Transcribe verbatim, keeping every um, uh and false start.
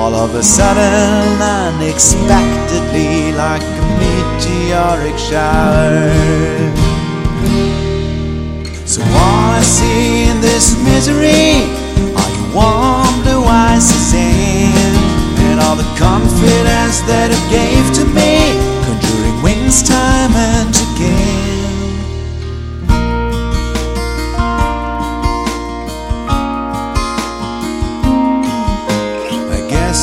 all of a sudden, unexpectedly, like a meteoric shower. So all I see in this misery are your warm blue eyes and all the confidence that I've gained